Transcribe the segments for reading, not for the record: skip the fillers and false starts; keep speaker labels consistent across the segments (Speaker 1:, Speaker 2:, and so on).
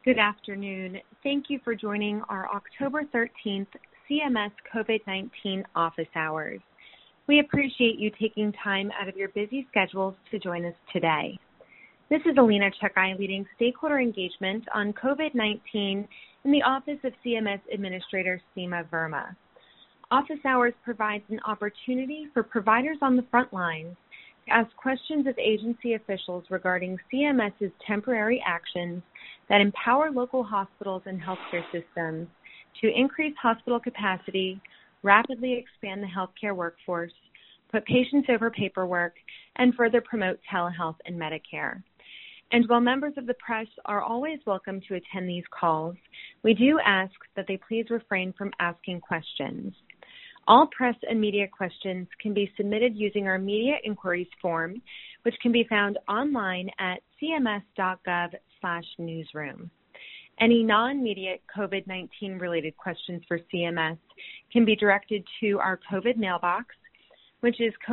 Speaker 1: Good afternoon. Thank you for joining our October 13th CMS COVID-19 office hours. We appreciate you taking time out of your busy schedules to join us today. This is Alina Chekai leading stakeholder engagement on COVID-19 in the Office of CMS Administrator Seema Verma. Office hours provides an opportunity for providers on the front lines to ask questions of agency officials regarding CMS's temporary actions that empower local hospitals and healthcare systems to increase hospital capacity, rapidly expand the healthcare workforce, put patients over paperwork, and further promote telehealth and Medicare. And while members of the press are always welcome to attend these calls, we do ask that they please refrain from asking questions. All press and media questions can be submitted using our media inquiries form, which can be found online at cms.gov/newsroom. Any non-media COVID-19 related questions for CMS can be directed to our COVID mailbox, which is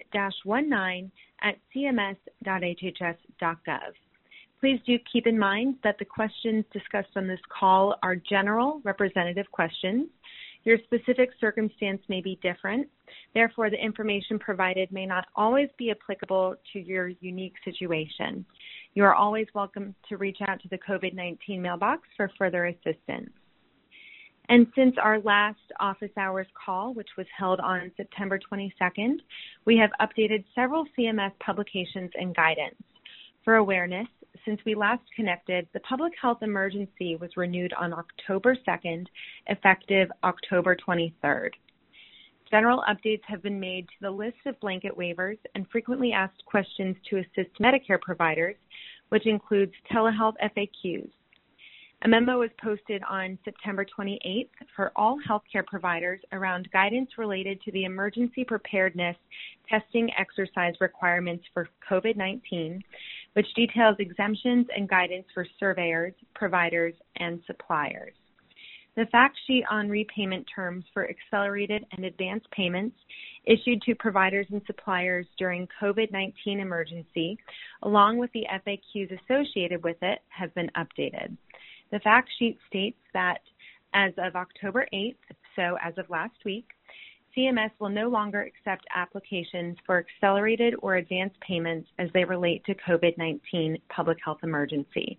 Speaker 1: covid-19@cms.hhs.gov. Please do keep in mind that the questions discussed on this call are general representative questions. Your specific circumstance may be different. Therefore, the information provided may not always be applicable to your unique situation. You are always welcome to reach out to the COVID-19 mailbox for further assistance. And since our last office hours call, which was held on September 22nd, we have updated several CMS publications and guidance. For awareness, since we last connected, the public health emergency was renewed on October 2nd, effective October 23rd. General updates have been made to the list of blanket waivers and frequently asked questions to assist Medicare providers, which includes telehealth FAQs. A memo was posted on September 28th for all healthcare providers around guidance related to the emergency preparedness testing exercise requirements for COVID-19, which details exemptions and guidance for surveyors, providers, and suppliers. The fact sheet on repayment terms for accelerated and advanced payments issued to providers and suppliers during COVID-19 emergency, along with the FAQs associated with it, have been updated. The fact sheet states that as of October 8th, so as of last week, CMS will no longer accept applications for accelerated or advanced payments as they relate to COVID-19 public health emergency.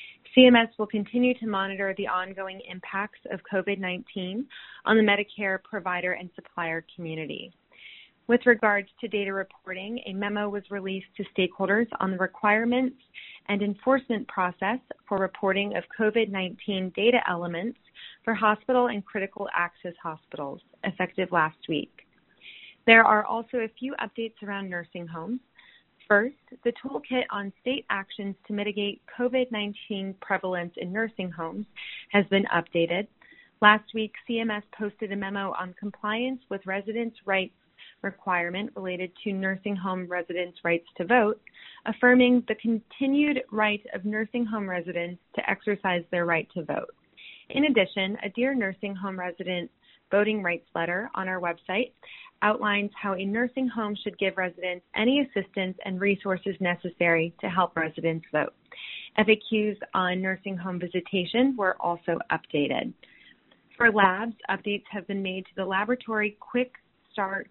Speaker 1: CMS will continue to monitor the ongoing impacts of COVID-19 on the Medicare provider and supplier community. With regards to data reporting, a memo was released to stakeholders on the requirements and enforcement process for reporting of COVID-19 data elements for hospital and critical access hospitals, effective last week. There are also a few updates around nursing homes. First, the toolkit on state actions to mitigate COVID-19 prevalence in nursing homes has been updated. Last week, CMS posted a memo on compliance with residents' rights requirement related to nursing home residents' rights to vote, affirming the continued right of nursing home residents to exercise their right to vote. In addition, a Dear Nursing Home Resident voting rights letter on our website outlines how a nursing home should give residents any assistance and resources necessary to help residents vote. FAQs on nursing home visitation were also updated. For labs, updates have been made to the Laboratory Quick Start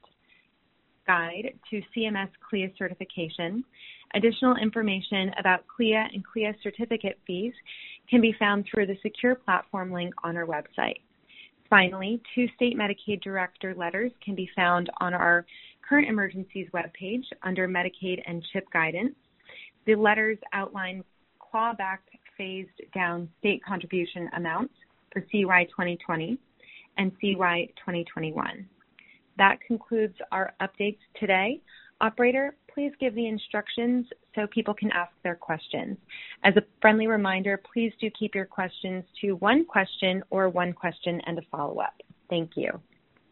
Speaker 1: Guide to CMS CLIA certification. Additional information about CLIA and CLIA certificate fees can be found through the secure platform link on our website. Finally, 2 state Medicaid director letters can be found on our current emergencies webpage under Medicaid and CHIP guidance. The letters outline clawback phased down state contribution amounts for CY 2020 and CY 2021. That concludes our updates today. Operator, please give the instructions so people can ask their questions. As a friendly reminder, please do keep your questions to one question or one question and a follow-up. Thank you.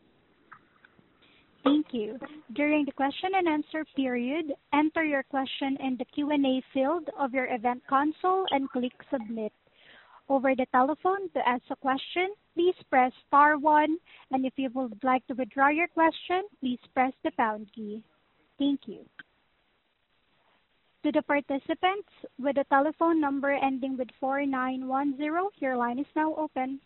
Speaker 2: Thank you. During the question and answer period, enter your question in the Q&A field of your event console and click submit. Over the telephone, to ask a question, please press *1, and if you would like to withdraw your question, please press the # key. Thank you. To the participants with a telephone number ending with 4910, your line is now open.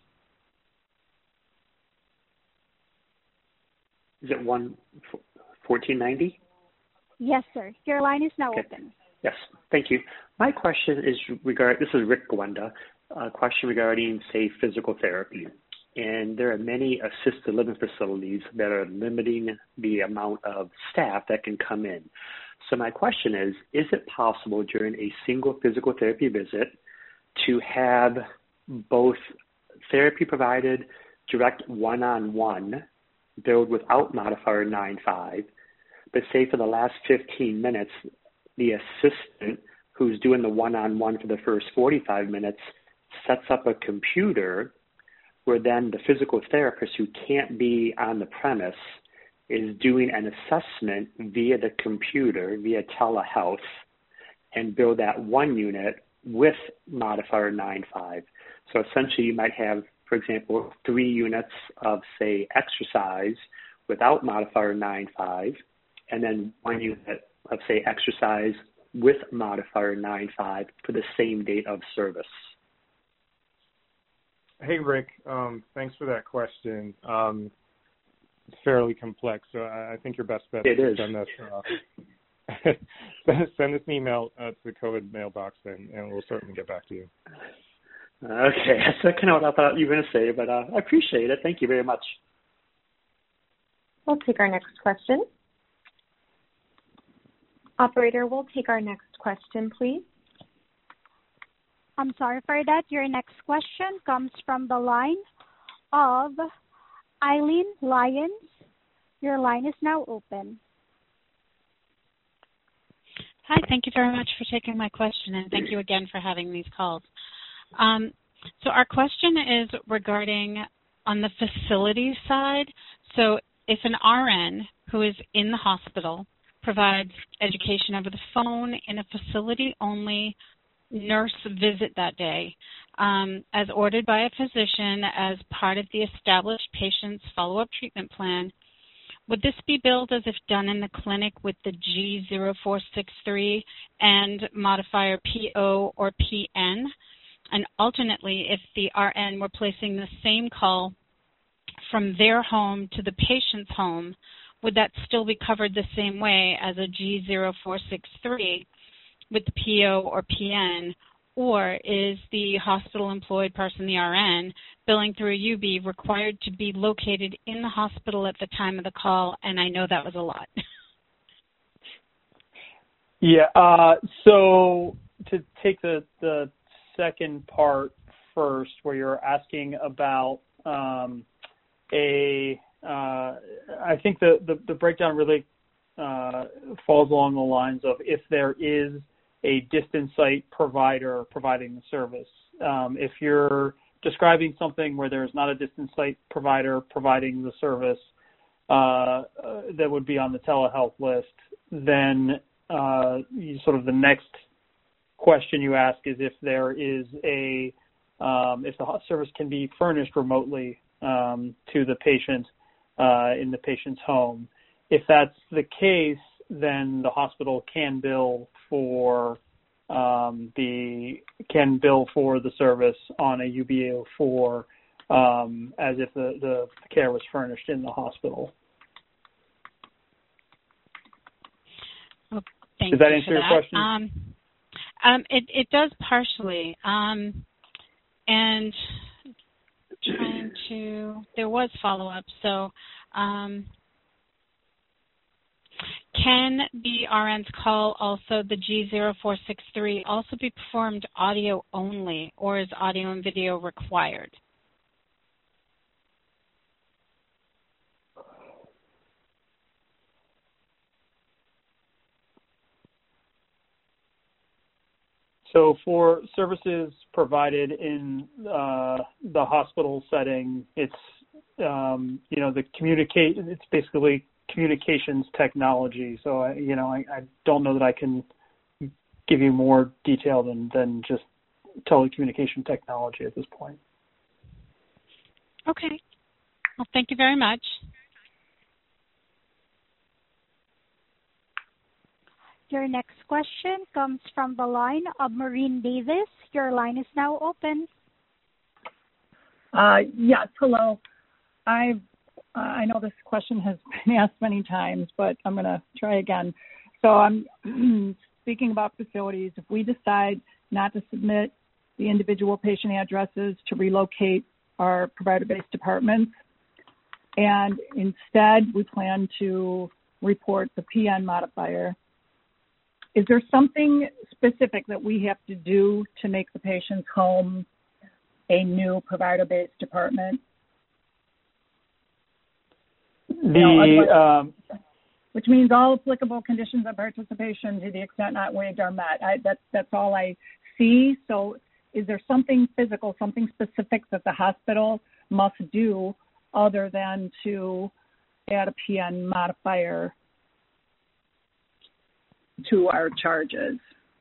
Speaker 3: Is it 1490?
Speaker 2: Yes, sir. Your line is now
Speaker 3: Okay.
Speaker 2: open.
Speaker 3: Yes, thank you. My question is this is Rick Gwenda, a question regarding, say, physical therapy. And there are many assisted living facilities that are limiting the amount of staff that can come in. So my question is it possible during a single physical therapy visit to have both therapy provided direct one-on-one, billed without modifier 9.5, but say for the last 15 minutes, the assistant who's doing the one-on-one for the first 45 minutes sets up a computer where then the physical therapist who can't be on the premise is doing an assessment via the computer, via telehealth, and bill that one unit with modifier 9.5. So essentially you might have, for example, 3 units of, say, exercise without modifier 9.5, and then 1 unit of, say, exercise with modifier 9.5 for the same date of service.
Speaker 4: Hey, Rick. Thanks for that question. It's fairly complex, so I think your best bet is to send us send us an email to the COVID mailbox, and we'll certainly get back to you.
Speaker 3: Okay, that's kind of what I thought you were going to say, but I appreciate it. Thank you very much.
Speaker 1: We'll take our next question. Operator, we'll take our next question, please.
Speaker 2: I'm sorry for that. Your next question comes from the line of Eileen Lyons. Your line is now open.
Speaker 5: Hi, thank you very much for taking my question, and thank you again for having these calls. So our question is regarding on the facility side. So if an RN who is in the hospital provides education over the phone in a facility-only nurse visit that day, as ordered by a physician as part of the established patient's follow-up treatment plan, would this be billed as if done in the clinic with the G0463 and modifier PO or PN? And alternately, if the RN were placing the same call from their home to the patient's home, would that still be covered the same way as a G0463 with the PO or PN? Or is the hospital-employed person, the RN, billing through a UB required to be located in the hospital at the time of the call? And I know that was a lot.
Speaker 6: Yeah, so to take the second part first, where you're asking about I think the breakdown really falls along the lines of if there is a distance site provider providing the service. If you're describing something where there's not a distance site provider providing the service that would be on the telehealth list, then the next question you ask is if there is if the service can be furnished remotely to the patient in the patient's home. If that's the case, then the hospital can bill for the service on a UB04 as if the care was furnished in the hospital.
Speaker 5: Well, thank
Speaker 6: Does that
Speaker 5: you
Speaker 6: answer
Speaker 5: for
Speaker 6: your
Speaker 5: that.
Speaker 6: question?
Speaker 5: It does partially. And there was follow-up. So can the RN's call, also the G0463, also be performed audio only, or is audio and video required?
Speaker 6: So for services provided in the hospital setting, it's it's basically communications technology. So I don't know that I can give you more detail than just telecommunication technology at this point.
Speaker 5: Okay. Well, thank you very much.
Speaker 2: Your next question comes from the line of Maureen Davis. Your line is now open.
Speaker 7: Yes, hello. I know this question has been asked many times, but I'm going to try again. So I'm speaking about facilities. If we decide not to submit the individual patient addresses to relocate our provider-based departments, and instead we plan to report the PN modifier, is there something specific that we have to do to make the patient's home a new provider-based department? Which means all applicable conditions of participation to the extent not waived are met. That's all I see. So is there something physical, something specific that the hospital must do other than to add a PN modifier to our charges?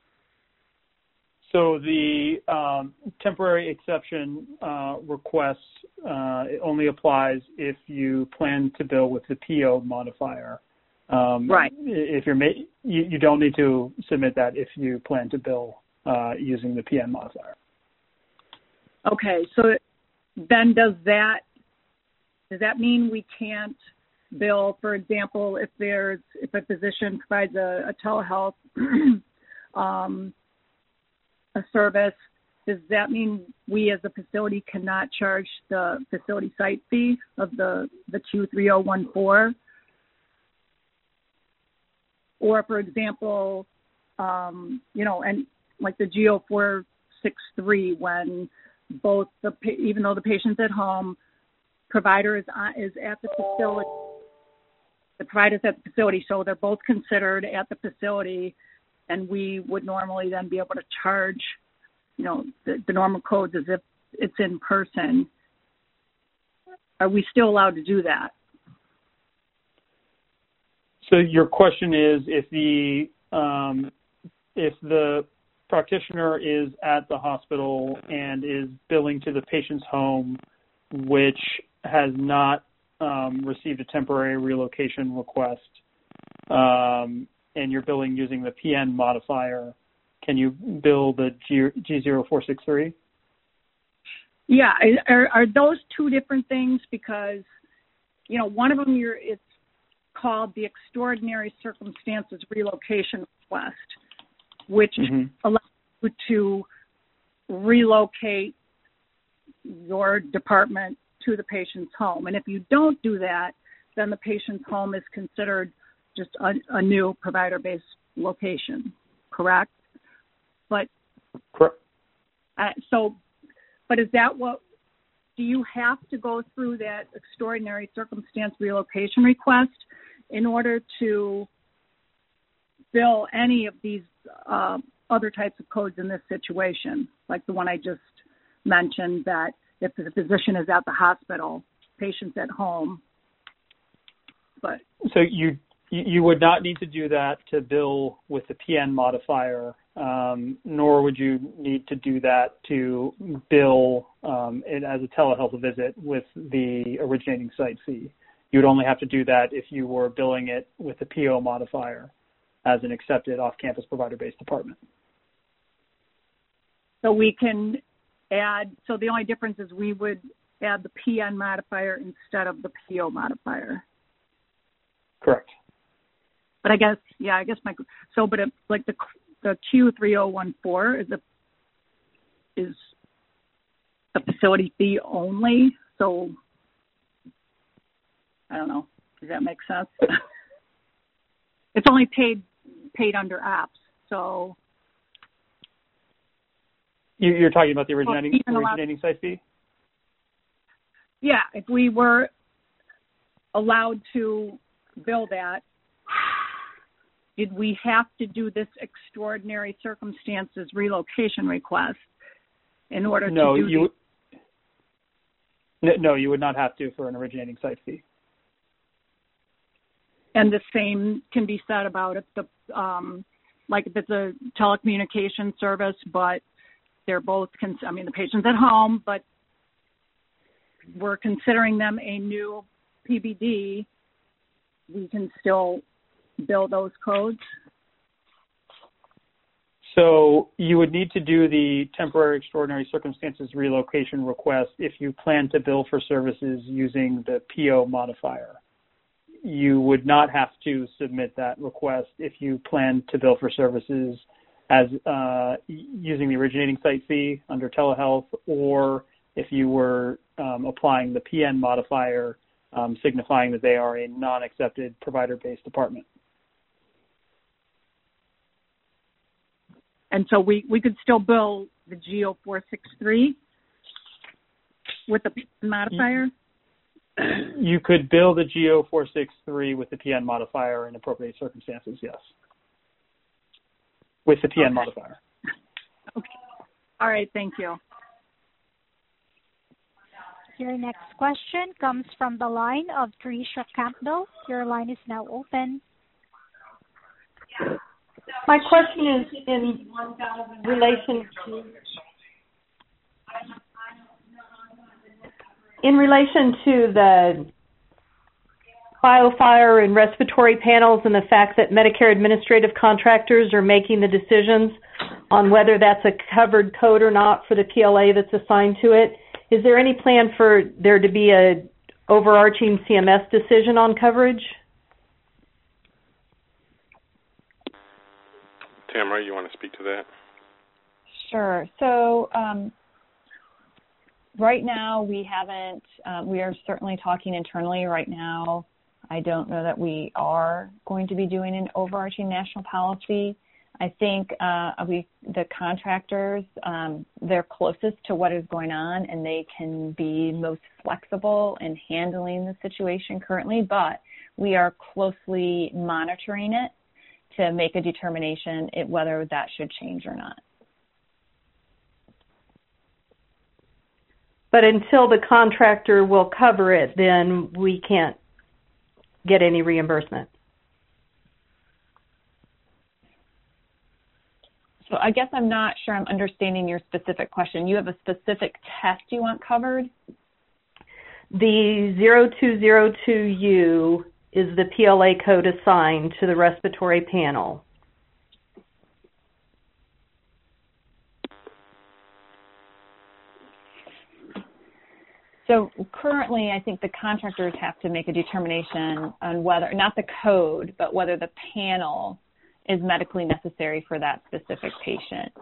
Speaker 6: So the temporary exception request only applies if you plan to bill with the PO modifier.
Speaker 7: Right.
Speaker 6: If you don't need to submit that if you plan to bill using the PN modifier.
Speaker 7: Okay. So then does that mean we can't bill, for example, if a physician provides a telehealth a service, does that mean we as a facility cannot charge the facility site fee of the Q3014? Or, for example, and like the GO463, when even though the patient's at home, provider is at the facility. The provider's at the facility, so they're both considered at the facility, and we would normally then be able to charge, the normal codes as if it's in person. Are we still allowed to do that?
Speaker 6: So your question is if the practitioner is at the hospital and is billing to the patient's home, which has not received a temporary relocation request, and you're billing using the PN modifier, can you bill the G0463?
Speaker 7: Yeah, are those two different things? Because, one of them it's called the extraordinary circumstances relocation request, which allows you to relocate your department to the patient's home. And if you don't do that, then the patient's home is considered just a new provider-based location, correct? But
Speaker 6: correct.
Speaker 7: But is that do you have to go through that extraordinary circumstance relocation request in order to bill any of these other types of codes in this situation, like the one I just mentioned, that if the physician is at the hospital, patient's at home? But
Speaker 6: so you would not need to do that to bill with the PN modifier, nor would you need to do that to bill it as a telehealth visit with the originating site fee. You would only have to do that if you were billing it with the PO modifier as an accepted off-campus provider-based department.
Speaker 7: So we can add, so the only difference is we would add the PN modifier instead of the PO modifier.
Speaker 6: Correct.
Speaker 7: But like the Q3014 is a facility fee only. So I don't know. Does that make sense? It's only paid under apps. So
Speaker 6: you're talking about the originating site fee?
Speaker 7: Yeah, if we were allowed to bill that, did we have to do this extraordinary circumstances relocation request in order to do
Speaker 6: No, you would not have to for an originating site fee.
Speaker 7: And the same can be said about if like if it's a telecommunication service, but they're both, the patient's at home, but we're considering them a new PBD, we can still bill those codes?
Speaker 6: So you would need to do the temporary extraordinary circumstances relocation request if you plan to bill for services using the PO modifier. You would not have to submit that request if you plan to bill for services as using the originating site fee under telehealth, or if you were applying the PN modifier, signifying that they are a non-accepted provider-based department.
Speaker 7: And so we could still bill the GO 463 with the PN modifier?
Speaker 6: You could bill the GO 463 with the PN modifier in appropriate circumstances, yes. With the PN modifier.
Speaker 7: Okay. All right, thank you.
Speaker 2: Your next question comes from the line of Tricia Campbell. Your line is now open.
Speaker 8: My question is in relation to the BioFire and respiratory panels and the fact that Medicare administrative contractors are making the decisions on whether that's a covered code or not for the PLA that's assigned to it. Is there any plan for there to be a overarching CMS decision on coverage?
Speaker 9: Tamara, you want to speak to that?
Speaker 10: Sure. So right now we haven't, we are certainly talking internally right now. I don't know that we are going to be doing an overarching national policy. I think the contractors, they're closest to what is going on, and they can be most flexible in handling the situation currently, but we are closely monitoring it to make a determination whether that should change or not.
Speaker 8: But until the contractor will cover it, then we can't get any reimbursement.
Speaker 10: So I guess I'm not sure I'm understanding your specific question. You have a specific test you want covered?
Speaker 8: The 0202U is the PLA code assigned to the respiratory panel.
Speaker 10: So currently, I think the contractors have to make a determination on whether, not the code, but whether the panel is medically necessary for that specific patient.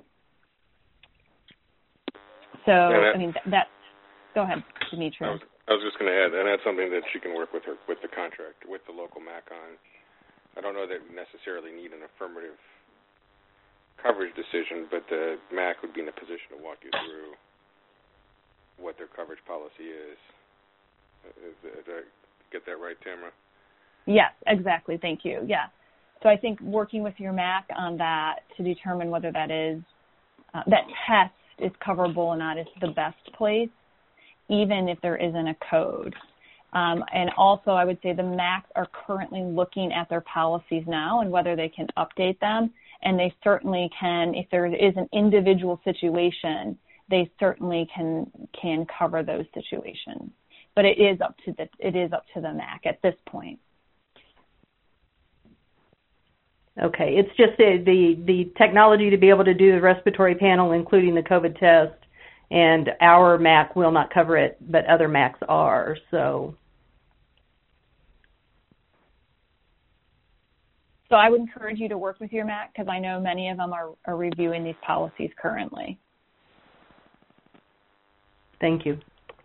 Speaker 10: So, I mean, go ahead, Dimitri.
Speaker 9: I was just going to add, and that's something that she can work with the contractor, with the local MAC on. I don't know that we necessarily need an affirmative coverage decision, but the MAC would be in a position to walk you through what their coverage policy is. Did I get that right, Tamara?
Speaker 10: Yes, exactly. Thank you. Yeah. So I think working with your MAC on that to determine whether that is that test is coverable or not is the best place, even if there isn't a code. And also, I would say the MACs are currently looking at their policies now and whether they can update them. And they certainly can, if there is an individual situation, they certainly can cover those situations. But it is up to the MAC at this point.
Speaker 8: Okay, it's just the technology to be able to do the respiratory panel, including the COVID test, and our MAC will not cover it, but other MACs are, so.
Speaker 10: So I would encourage you to work with your MAC because I know many of them are reviewing these policies currently.
Speaker 8: Thank you.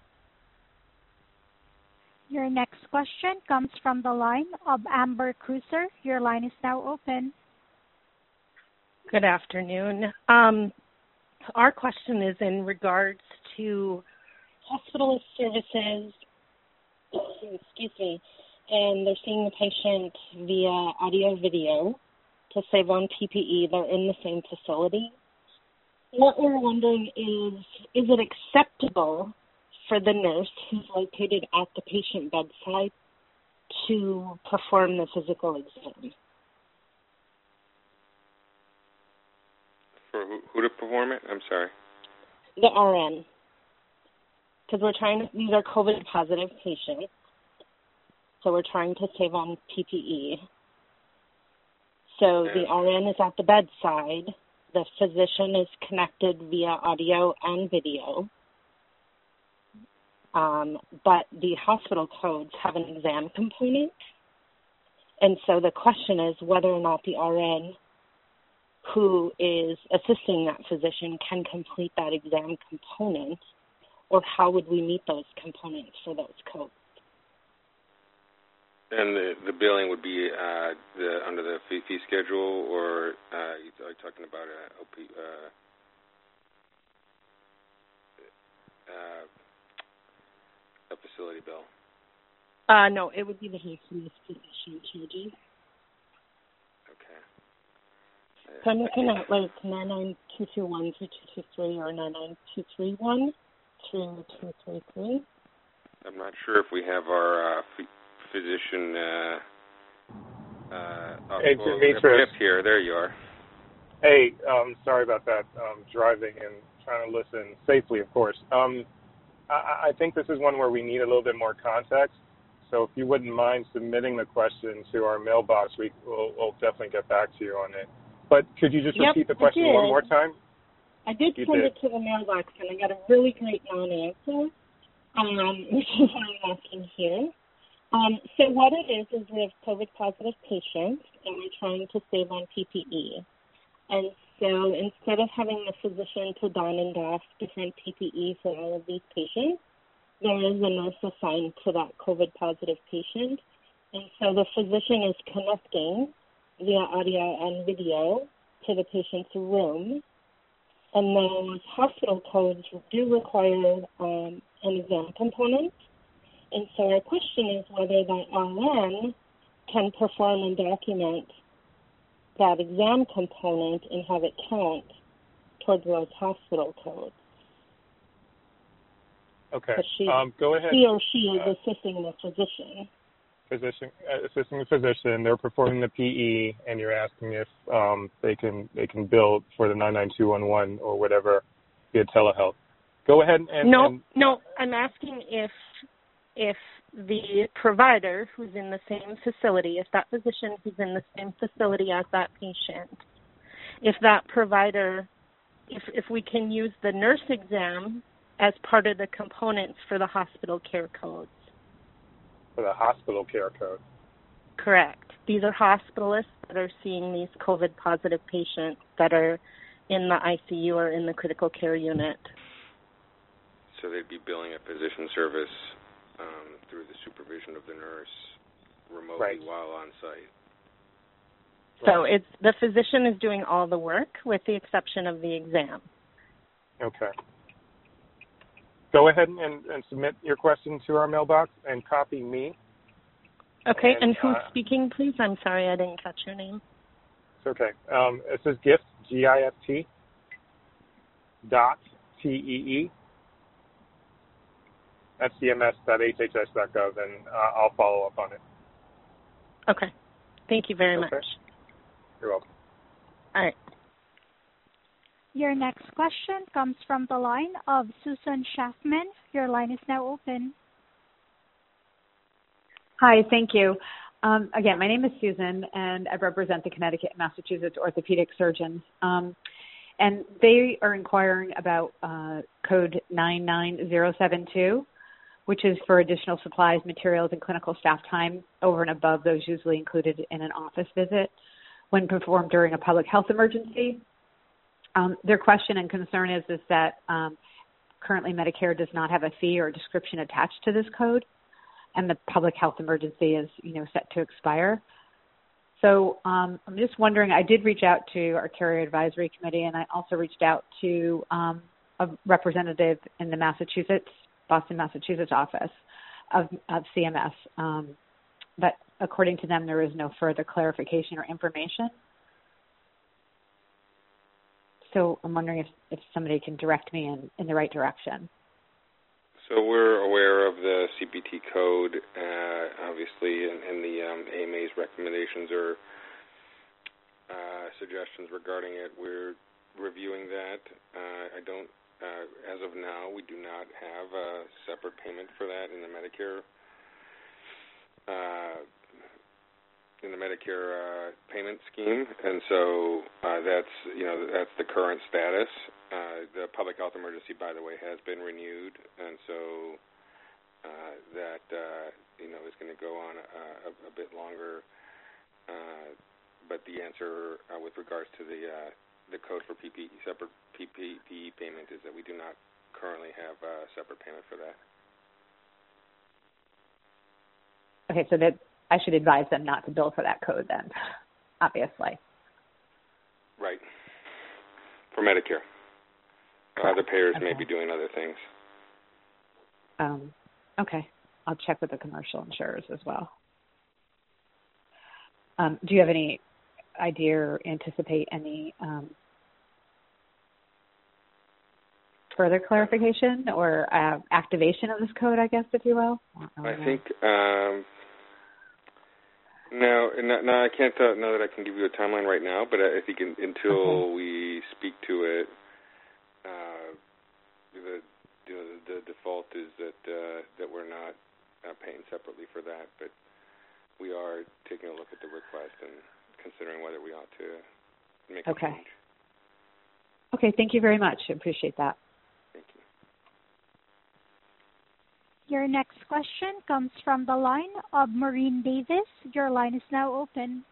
Speaker 2: Your next question comes from the line of Amber Cruiser. Your line is now open.
Speaker 11: Good afternoon. Our question is in regards to hospitalist services, excuse me, and they're seeing the patient via audio video to save on PPE. They're in the same facility. What we're wondering is it acceptable for the nurse who's located at the patient bedside to perform the physical exam?
Speaker 9: For who to perform it? I'm sorry.
Speaker 11: The RN. Because these are COVID positive patients, so we're trying to save on PPE. So the RN is at the bedside the physician is connected via audio and video, but the hospital codes have an exam component. And so the question is whether or not the RN who is assisting that physician can complete that exam component, or how would we meet those components for those codes?
Speaker 9: And the billing would be under the fee schedule, or are you talking about a facility bill?
Speaker 11: No, it would be the hospitalist physician charges.
Speaker 9: Okay.
Speaker 11: So I'm looking at like 99221 through 223 or 99231 through 233.
Speaker 9: I'm not sure if we have our physician
Speaker 4: hey, Demetrius.
Speaker 9: Here. There you are.
Speaker 4: Hey, sorry about that. Driving and trying to listen safely, of course. I think this is one where we need a little bit more context. So if you wouldn't mind submitting the question to our mailbox, we'll definitely get back to you on it. But could you just repeat the question one more time?
Speaker 11: I did send it to the mailbox, and I got a really great non-answer, which is what I'm asking here. So what it is we have COVID-positive patients, and we're trying to save on PPE. And so instead of having the physician to don and doff different PPE for all of these patients, there is a nurse assigned to that COVID-positive patient. And so the physician is connecting via audio and video to the patient's room. And those hospital codes do require an exam component. And so our question is whether the RN can perform and document that exam component and have it count towards those hospital codes.
Speaker 4: Okay. Go ahead.
Speaker 11: He or she is assisting the physician.
Speaker 4: Assisting the physician. They're performing the PE, and you're asking if they can bill for the 99211 or whatever via telehealth. Go ahead and
Speaker 11: No. I'm asking if the provider who's in the same facility, if that physician who's in the same facility as that patient, if that provider, if we can use the nurse exam as part of the components for the hospital care codes.
Speaker 4: For the hospital care code?
Speaker 11: Correct. These are hospitalists that are seeing these COVID-positive patients that are in the ICU or in the critical care unit.
Speaker 9: So they'd be billing a physician service through the supervision of the nurse remotely while on site.
Speaker 11: So it's the physician is doing all the work with the exception of the exam.
Speaker 4: Okay. Go ahead and submit your question to our mailbox and copy me.
Speaker 11: Okay, and who's speaking, please? I'm sorry, I didn't catch your name.
Speaker 4: It's okay. It says GIFT, GIFT, .TEE, at cms.hhs.gov, and I'll follow up on it.
Speaker 11: Okay. Thank you very much.
Speaker 4: You're welcome.
Speaker 11: All right.
Speaker 2: Your next question comes from the line of Susan Schaffman. Your line is now open.
Speaker 12: Hi, thank you. Again, my name is Susan, and I represent the Connecticut and Massachusetts orthopedic surgeons. And they are inquiring about code 99072, which is for additional supplies, materials, and clinical staff time over and above those usually included in an office visit when performed during a public health emergency. Their question and concern is that currently Medicare does not have a fee or a description attached to this code, and the public health emergency is, set to expire. So I'm just wondering, I did reach out to our Carrier Advisory Committee, and I also reached out to a representative in the Boston, Massachusetts office of CMS. But according to them, there is no further clarification or information. So I'm wondering if somebody can direct me in the right direction.
Speaker 9: So we're aware of the CPT code, obviously, and the AMA's recommendations or suggestions regarding it. We're reviewing that. As of now, we do not have a separate payment for that in the Medicare Medicare payment scheme, and so that's the current status. The public health emergency, by the way, has been renewed, and so that is going to go on a bit longer. But the answer with regards to the code for separate PPE payment is that we do not currently have a separate payment for that.
Speaker 12: Okay, so that I should advise them not to bill for that code then, obviously.
Speaker 9: Right. For Medicare. Other payers
Speaker 12: okay.
Speaker 9: may be doing other things.
Speaker 12: Okay. I'll check with the commercial insurers as well. Do you have any idea or anticipate any further clarification or activation of this code, I guess, if you will?
Speaker 9: I think no, I can't know that I can give you a timeline right now, but I think until we speak to it, the default is that we're not paying separately for that, but we are taking a look at the request and considering whether we ought to make a change.
Speaker 12: Okay, thank you very much. I appreciate that.
Speaker 9: Thank you.
Speaker 2: Your next question comes from the line of Maureen Davis. Your line is now open.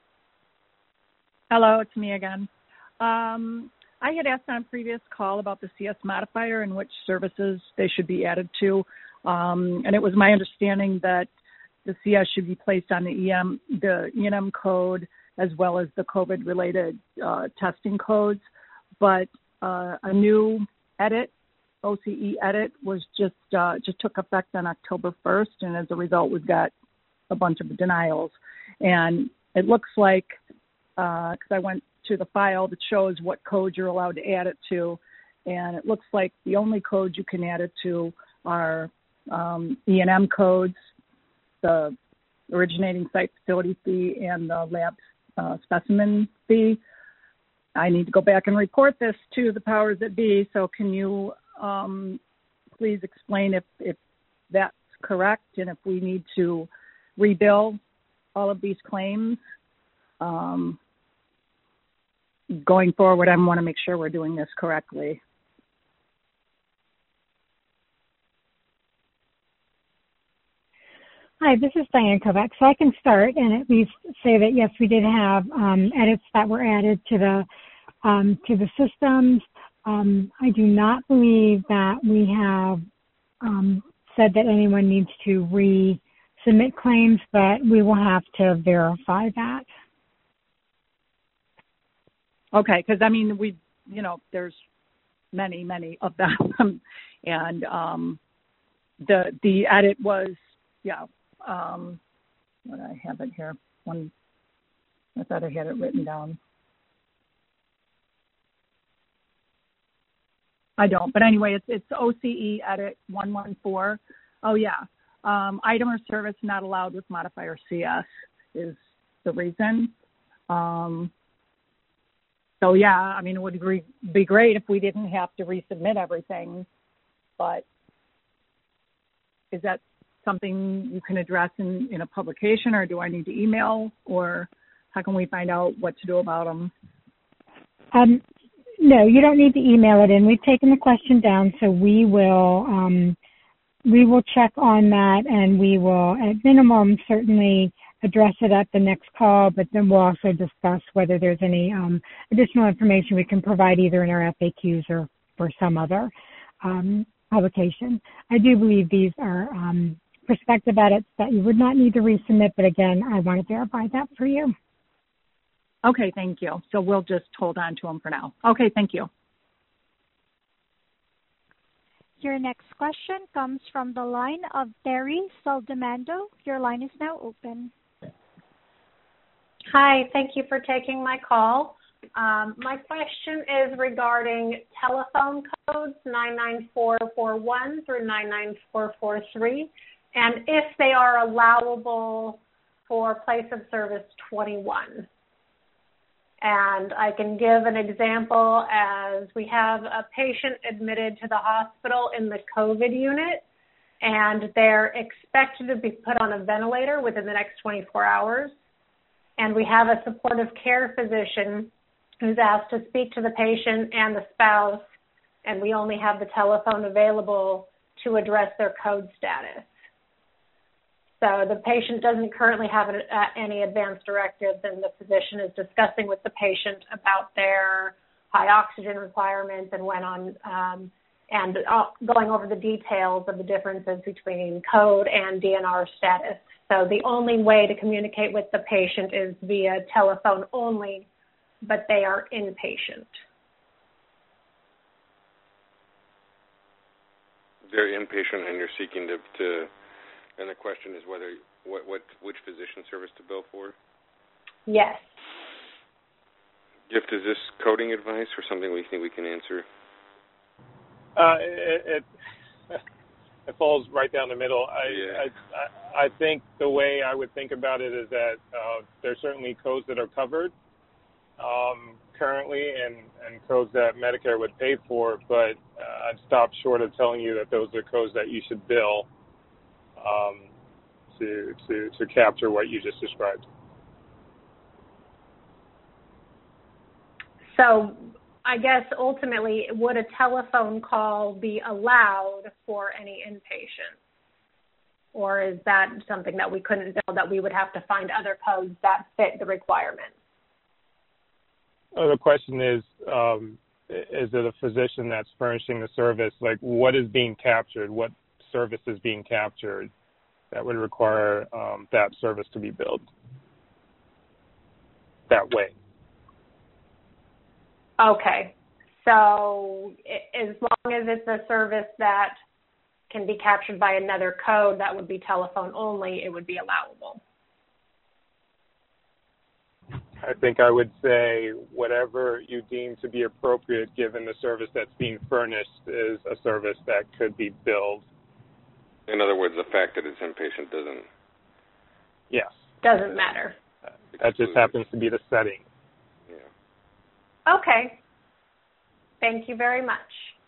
Speaker 7: Hello, it's me again. I had asked on a previous call about the CS modifier and which services they should be added to. And it was my understanding that the CS should be placed on the E&M code as well as the COVID-related testing codes. But a new edit, OCE edit, was just took effect on October 1st, and as a result, we've got a bunch of denials. And it looks like, because I went to the file that shows what code you're allowed to add it to, and it looks like the only codes you can add it to are E&M codes, the originating site facility fee, and the lab specimen fee. I need to go back and report this to the powers that be, so can you please explain if that's correct and if we need to rebill all of these claims? Going forward, I want to make sure we're doing this correctly.
Speaker 13: Hi, this is Diane Kovacs. So I can start and at least say that yes, we did have edits that were added to the systems. I do not believe that we have said that anyone needs to resubmit claims, but we will have to verify that.
Speaker 7: Okay, because I mean, there's many of them, and the edit was, what I have it here. I thought I had it written down. I don't, but anyway, it's OCE edit 114. Oh yeah, item or service not allowed with modifier CS is the reason. So yeah, I mean, it would be great if we didn't have to resubmit everything, but is that something you can address in a publication, or do I need to email, or how can we find out what to do about them?
Speaker 13: No, you don't need to email it in. We've taken the question down, so we will check on that, and we will, at minimum, certainly address it at the next call, but then we'll also discuss whether there's any additional information we can provide either in our FAQs or for some other publication. I do believe these are prospective edits that you would not need to resubmit, but again, I want to verify that for you.
Speaker 7: Okay, thank you. So we'll just hold on to them for now. Okay, thank you.
Speaker 2: Your next question comes from the line of Terry Saldamando. Your line is now open.
Speaker 14: Hi, thank you for taking my call. My question is regarding telephone codes 99441 through 99443, and if they are allowable for place of service 21. And I can give an example as we have a patient admitted to the hospital in the COVID unit, and they're expected to be put on a ventilator within the next 24 hours. and we have a supportive care physician who's asked to speak to the patient and the spouse, and we only have the telephone available to address their code status. So the patient doesn't currently have any advance directives, and the physician is discussing with the patient about their high oxygen requirements and going over the details of the differences between code and DNR status. So the only way to communicate with the patient is via telephone only, but they are inpatient.
Speaker 9: They're inpatient, and you're seeking to and the question is which physician service to bill for?
Speaker 14: Yes.
Speaker 9: Gift, is this coding advice or something we think we can answer?
Speaker 4: It falls right down the middle. I think the way I would think about it is that there's certainly codes that are covered currently and codes that Medicare would pay for, but I'd stop short of telling you that those are codes that you should bill to capture what you just described.
Speaker 14: So I guess ultimately, would a telephone call be allowed for any inpatient? Or is that something that we couldn't bill, that we would have to find other codes that fit the requirement?
Speaker 4: The question is it a physician that's furnishing the service? Like, what is being captured? What service is being captured that would require that service to be billed that way?
Speaker 14: Okay. So as long as it's a service that can be captured by another code that would be telephone only, it would be allowable.
Speaker 4: I think I would say whatever you deem to be appropriate given the service that's being furnished is a service that could be billed.
Speaker 9: In other words, the fact that it's inpatient doesn't...
Speaker 4: Yes.
Speaker 14: Doesn't matter.
Speaker 4: That just happens to be the setting.
Speaker 9: Yeah.
Speaker 14: Okay. Thank you very much.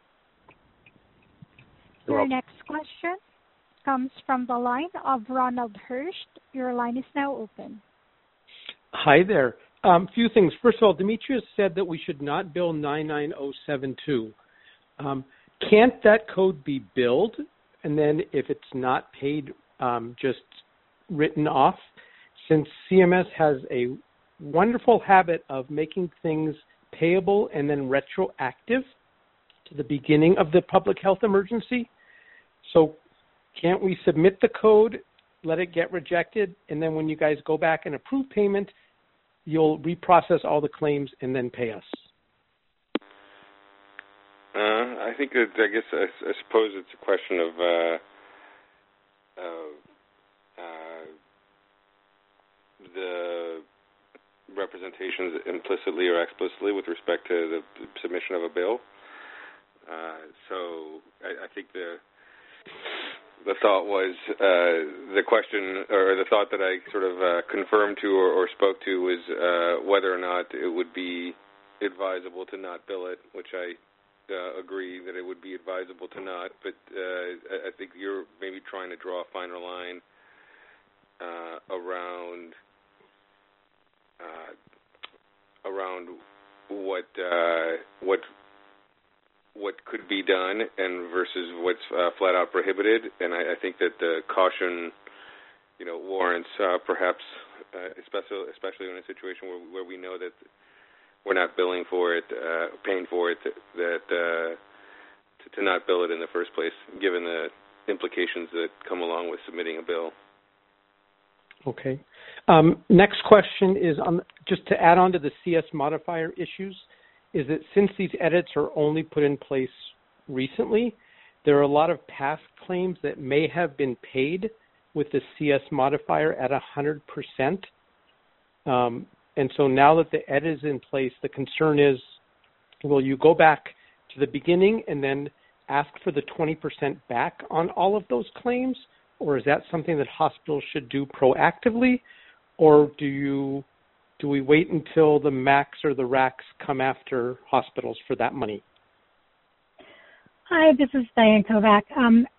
Speaker 2: Your next question comes from the line of Ronald Hurst. Your line is now open.
Speaker 15: Hi there. Few things. First of all, Demetrius said that we should not bill 99072. Can't that code be billed, and then if it's not paid, just written off? Since CMS has a wonderful habit of making things payable and then retroactive to the beginning of the public health emergency. So can't we submit the code, let it get rejected, and then when you guys go back and approve payment, you'll reprocess all the claims and then pay us?
Speaker 9: I think that, I suppose it's a question of the representations implicitly or explicitly with respect to the submission of a bill. So I think the thought was the question, or the thought that I sort of confirmed to or spoke to was whether or not it would be advisable to not bill it, which I agree that it would be advisable to not, but I think you're maybe trying to draw a finer line around what could be done and versus what's flat out prohibited, and I think that the caution, warrants perhaps, especially in a situation where we know that we're not billing for it, paying for it, that to not bill it in the first place, given the implications that come along with submitting a bill.
Speaker 15: Okay. Next question is just to add on to the CS modifier issues, is that since these edits are only put in place recently, there are a lot of past claims that may have been paid with the CS modifier at 100%. And so now that the edit is in place, the concern is, will you go back to the beginning and then ask for the 20% back on all of those claims? Or is that something that hospitals should do proactively? Or do we wait until the MACs or the RACs come after hospitals for that money?
Speaker 13: Hi, this is Diane Kovac.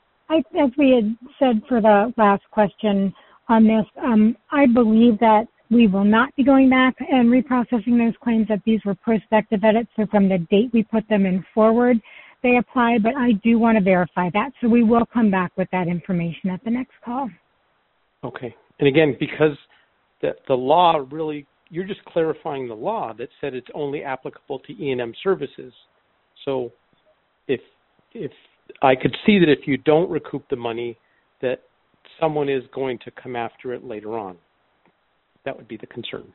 Speaker 13: As we had said for the last question on this, I believe that we will not be going back and reprocessing those claims, that these were prospective edits. So from the date we put them in forward, they apply, but I do want to verify that. So we will come back with that information at the next call.
Speaker 15: Okay. And again, because the law really, you're just clarifying the law that said it's only applicable to E&M services. So if I could see that if you don't recoup the money, that someone is going to come after it later on. That would be the concern.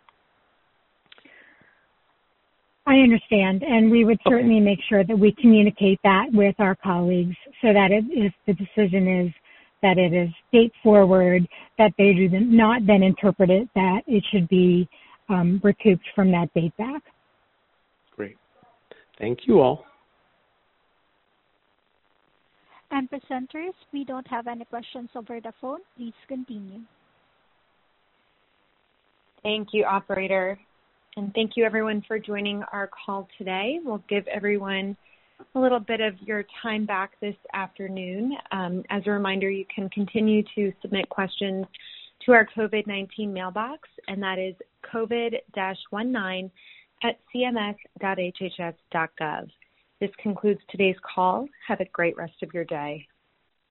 Speaker 13: I understand, and we would certainly make sure that we communicate that with our colleagues so that if the decision is that it is date forward, that they do not then interpret it that it should be recouped from that date back.
Speaker 15: Great. Thank you all.
Speaker 2: And presenters, we don't have any questions over the phone. Please continue.
Speaker 1: Thank you, operator. And thank you, everyone, for joining our call today. We'll give everyone a little bit of your time back this afternoon. As a reminder, you can continue to submit questions to our COVID-19 mailbox, and that is covid-19@cms.hhs.gov. This concludes today's call. Have a great rest of your day.